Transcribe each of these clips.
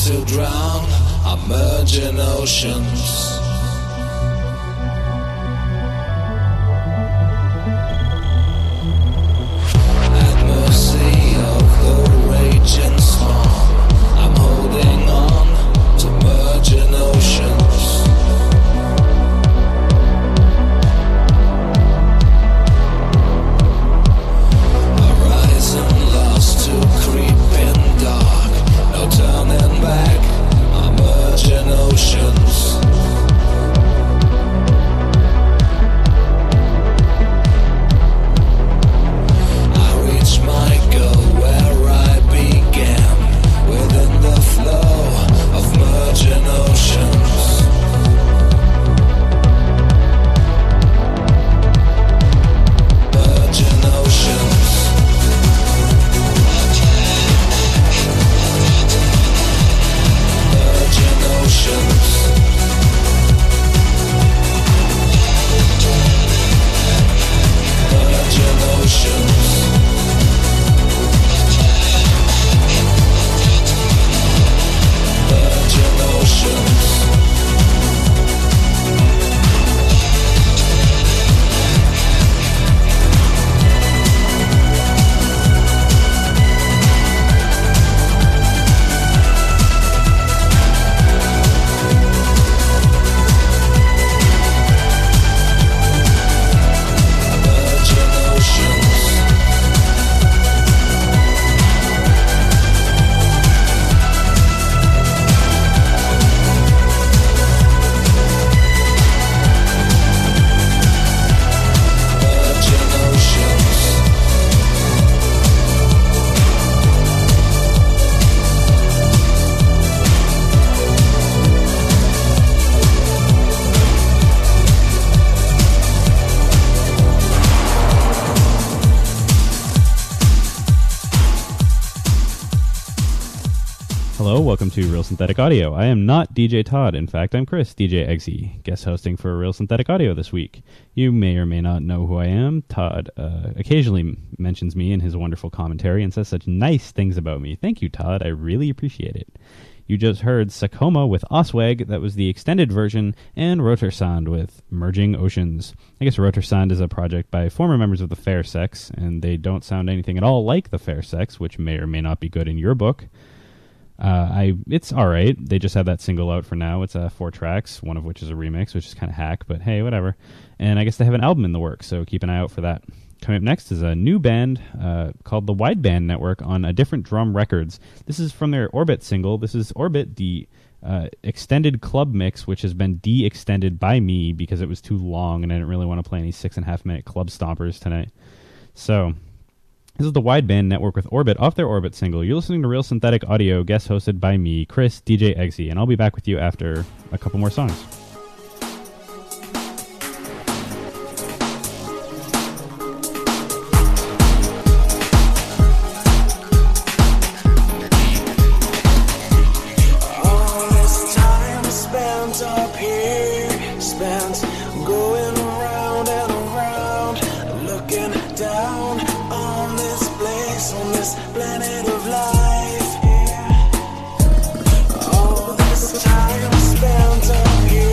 to drown our merging oceans. At mercy of the raging storm, I'm holding on to merging oceans. Horizon lost to creeping dark, no turning back, I'm merging oceans. I reach my goal where I began, within the flow of merging oceans. Merging oceans. Merging oceans. Merging oceans. Merging oceans. Hello, welcome to Real Synthetic Audio. I am not DJ Todd. In fact, I'm Chris, DJ Eggsy, guest hosting for Real Synthetic Audio this week. You may or may not know who I am. Todd occasionally mentions me in his wonderful commentary and says such nice things about me. Thank you, Todd. I really appreciate it. You just heard Sakoma with Osweg, that was the extended version, and Rotor Sound with Merging Oceans. I guess Rotor Sound is a project by former members of the Fair Sex, and they don't sound anything at all like the Fair Sex, which may or may not be good in your book. It's alright. They just have that single out for now. It's 4 tracks, one of which is a remix, which is kind of hack, but hey, whatever. And I guess they have an album in the works, so keep an eye out for that. Coming up next is a new band called the Wideband Network on A Different Drum Records. This is from their Orbit single. This is Orbit, the extended club mix, which has been de-extended by me because it was too long and I didn't really want to play any 6.5-minute club stompers tonight. So this is the Wideband Network with Orbit off their Orbit single. You're listening to Real Synthetic Audio, guest hosted by me, Chris, DJ Eggsy, and I'll be back with you after a couple more songs. All this time spent up here, spent going around and around, looking down on this place, on this planet of life. All this time spent up here.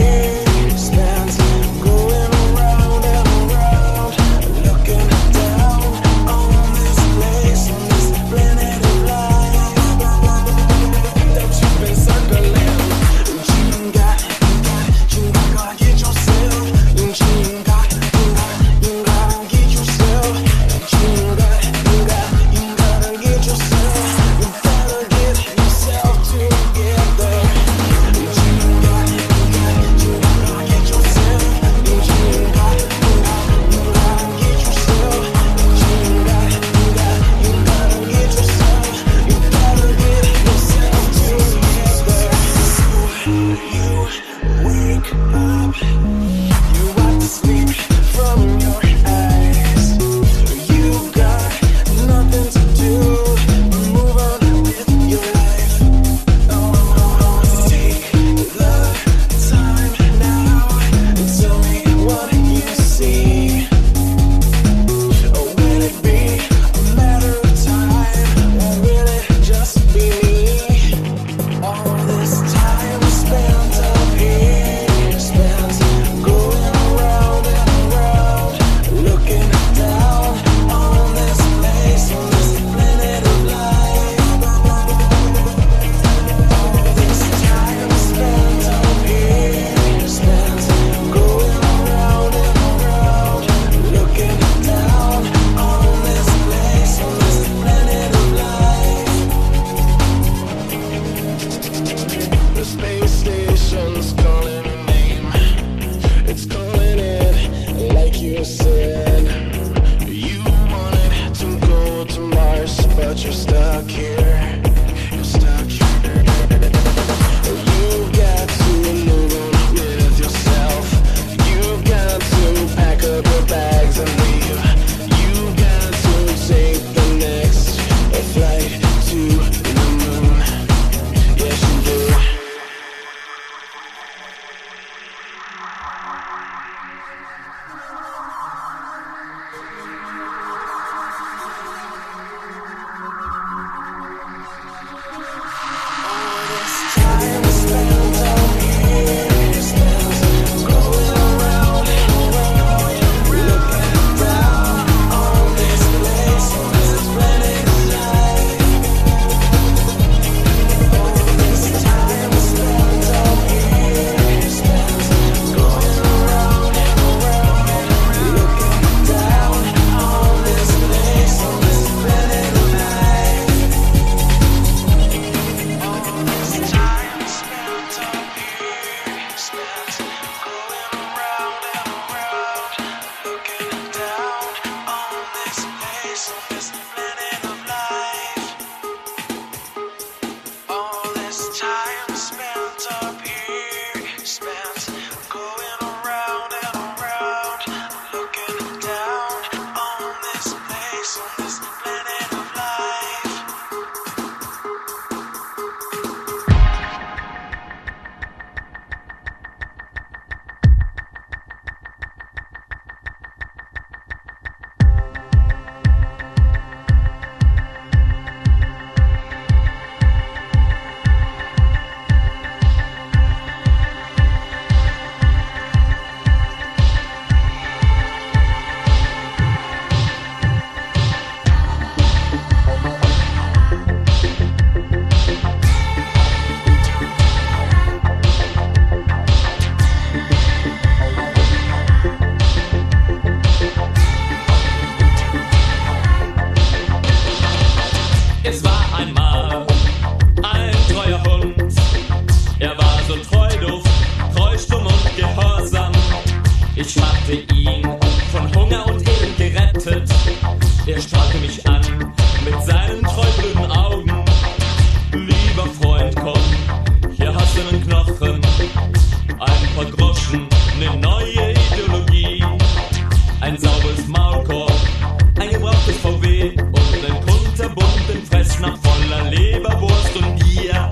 hatte ihn von Hunger und Elend gerettet. Er strahlte mich an mit seinen treublöden Augen. Lieber Freund, komm, hier hast du einen Knochen, ein paar Groschen, eine neue Ideologie, ein sauberes Maulkorb, ein gebrauchtes VW und einen kunterbunten Fressnapf voller Leberwurst und Bier.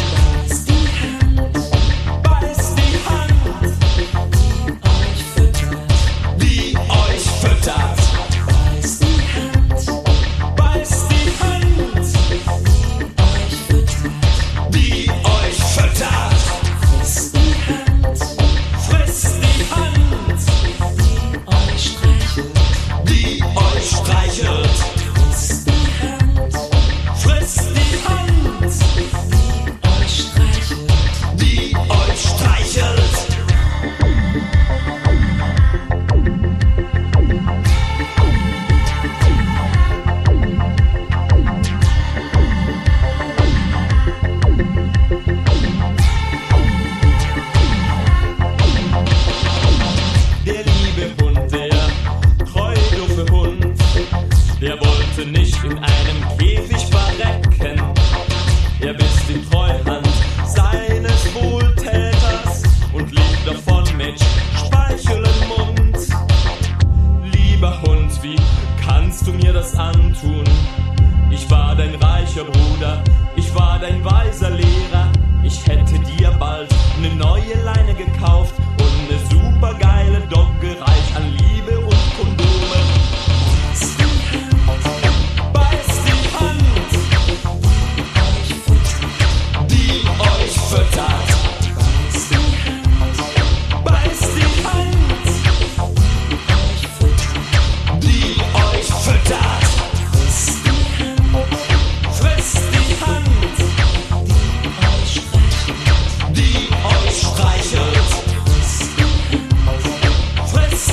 Beißt die Hand, die euch füttert. Beißt die Hand, die euch füttert. Frisst die Hand, die euch streichelt. Frisst die Hand, die euch streichelt. Der liebe Hund, der treu doofe Hund, der wollte nicht in einem Käfig verrecken. Er biss die Treuhand seines Wohltäters und lief davon mit Speichel im Mund. Lieber Hund, wie kannst du mir das antun? Ich war dein reicher Bruder, ich war dein weiser Lehrer. Ich hätte dir bald eine neue Leine gekauft und eine supergeile Dogge, reich an Liebe und Kondome. Beißt die Hand, die euch füttert. Beißt die Hand, die euch füttert. Frisst die Hand, die euch streichelt. Frisst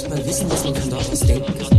mal wissen, was man von dort aus denken kann.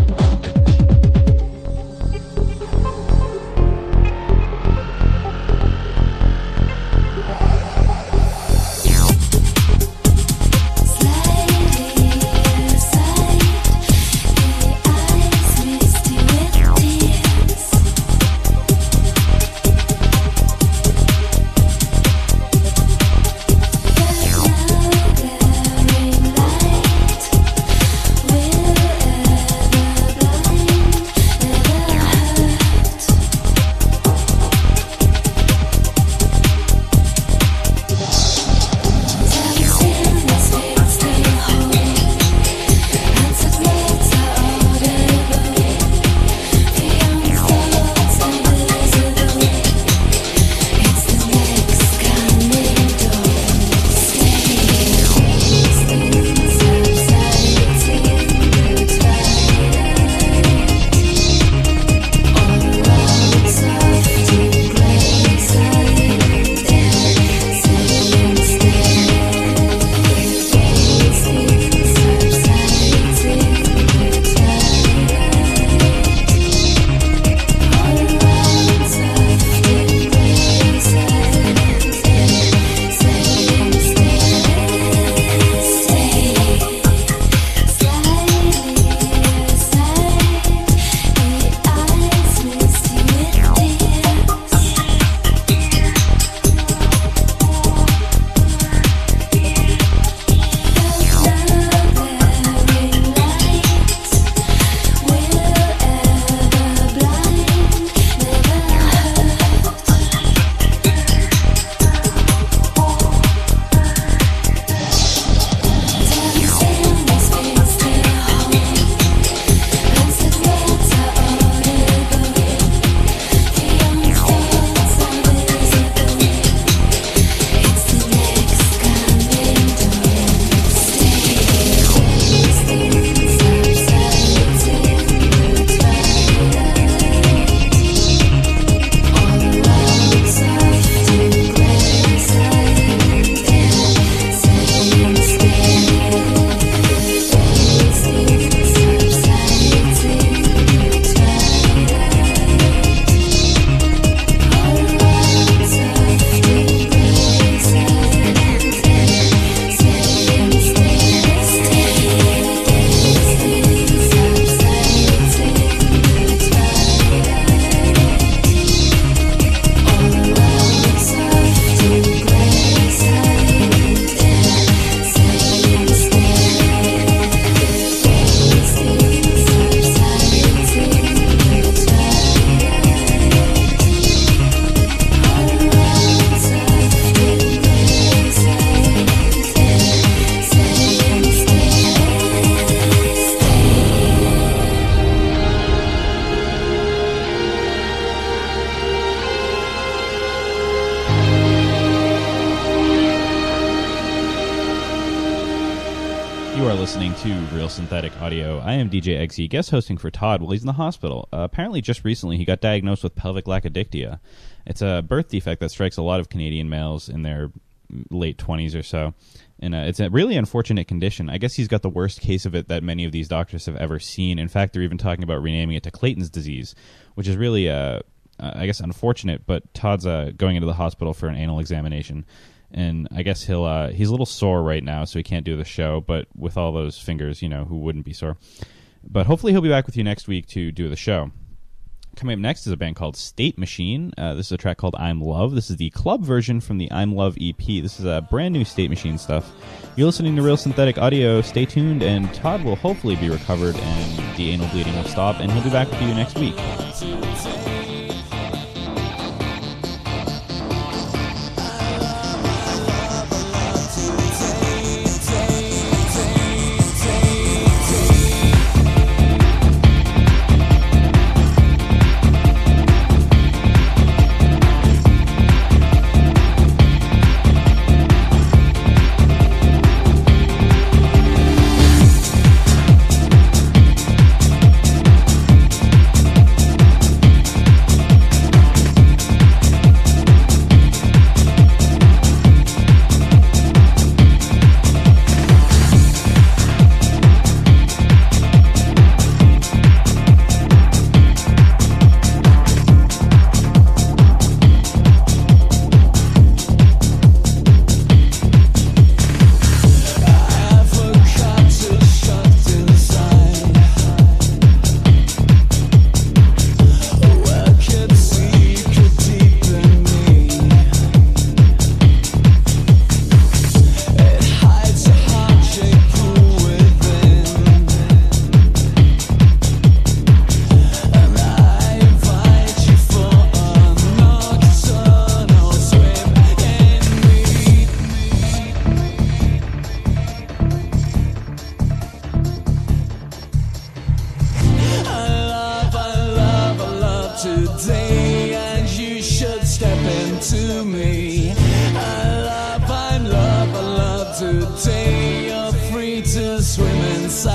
Listening to Real Synthetic Audio. I am DJ Eggsy, guest hosting for Todd while he's in the hospital. Apparently just recently he got diagnosed with pelvic lackadictia. It's a birth defect that strikes a lot of Canadian males in their late 20s or so. And it's a really unfortunate condition. I guess he's got the worst case of it that many of these doctors have ever seen. In fact, they're even talking about renaming it to Clayton's disease, which is really, I guess, unfortunate. But Todd's going into the hospital for an anal examination. And I guess he's a little sore right now, so he can't do the show. But with all those fingers, who wouldn't be sore? But hopefully he'll be back with you next week to do the show. Coming up next is a band called State Machine. This is a track called I'm Love. This is the club version from the I'm Love EP. This is a brand new State Machine stuff. You're listening to Real Synthetic Audio. Stay tuned, and Todd will hopefully be recovered, and the anal bleeding will stop, and he'll be back with you next week.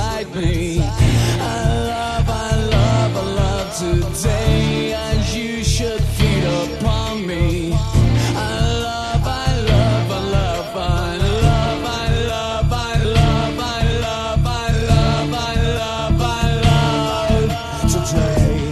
beside me. I love today, and you should feed upon me. I love today.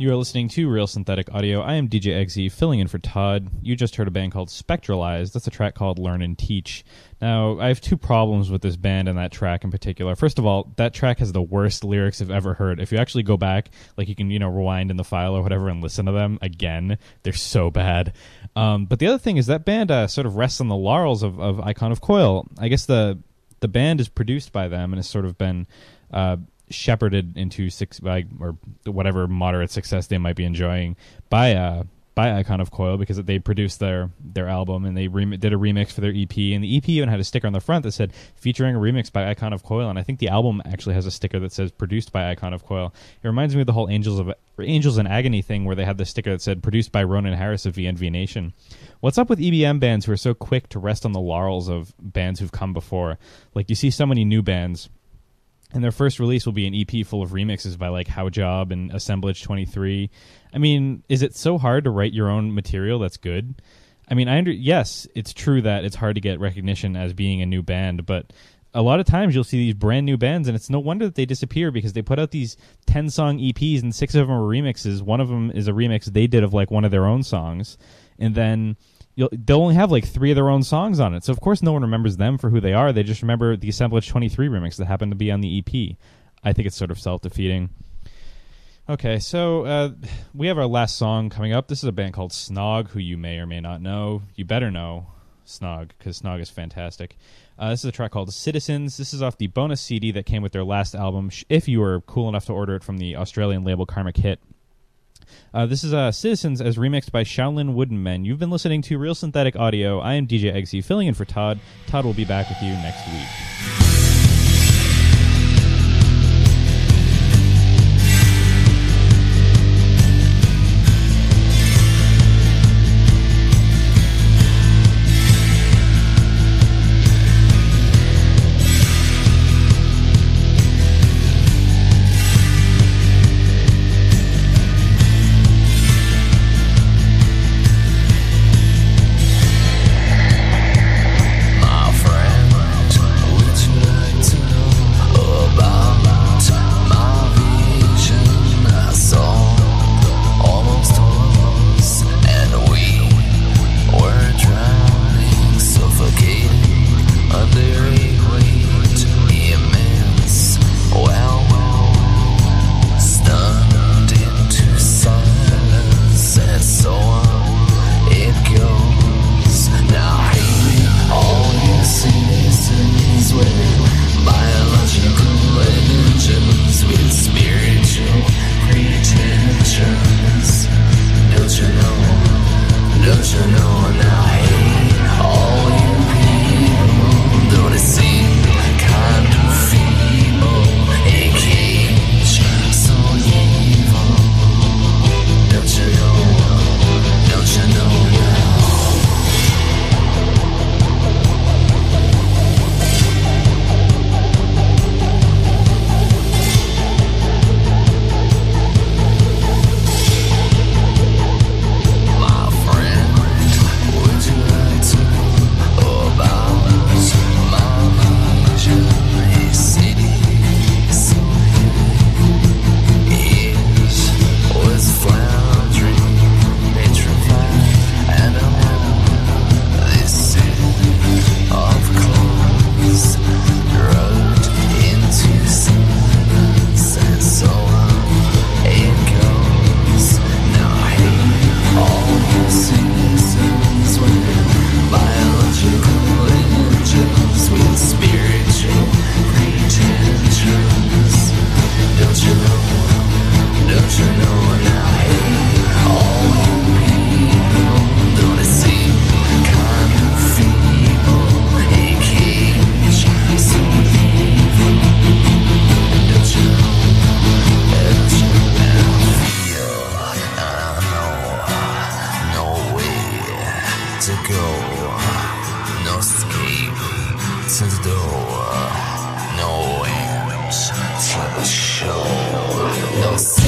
You are listening to Real Synthetic Audio. I am DJ Eggsy, filling in for Todd. You just heard a band called Spectralize. That's a track called Learn and Teach. Now, I have two problems with this band and that track in particular. First of all, that track has the worst lyrics I've ever heard. If you actually go back, like you can, rewind in the file or whatever and listen to them again, they're so bad. But the other thing is that band sort of rests on the laurels of Icon of Coil. I guess the band is produced by them and has sort of been shepherded into or whatever moderate success they might be enjoying by Icon of Coil, because they produced their album and they did a remix for their EP, and the EP even had a sticker on the front that said featuring a remix by Icon of Coil, and I think the album actually has a sticker that says produced by Icon of Coil. It reminds me of the whole Angels in Agony thing, where they had the sticker that said produced by Ronan Harris of VNV Nation. What's up with EBM bands who are so quick to rest on the laurels of bands who've come before? Like, you see so many new bands, and their first release will be an EP full of remixes by like How Job and Assemblage 23. I mean, is it so hard to write your own material that's good? I mean, yes, it's true that it's hard to get recognition as being a new band, but a lot of times you'll see these brand new bands, and it's no wonder that they disappear, because they put out these 10-song EPs, and 6 of them are remixes. One of them is a remix they did of like one of their own songs, and then they'll only have like 3 of their own songs on it. So of course no one remembers them for who they are. They just remember the Assemblage 23 remix that happened to be on the EP. I think it's sort of self-defeating. Okay, so we have our last song coming up. This is a band called Snog, who you may or may not know. You better know Snog, because Snog is fantastic. This is a track called Citizens. This is off the bonus CD that came with their last album, if you were cool enough to order it from the Australian label Karmic Hit. This is Citizens as remixed by Shaolin Wooden Men. You've been listening to Real Synthetic Audio. I am DJ Eggsy, filling in for Todd. Todd will be back with you next week. My friend, would you like to to the door. No end to the show. No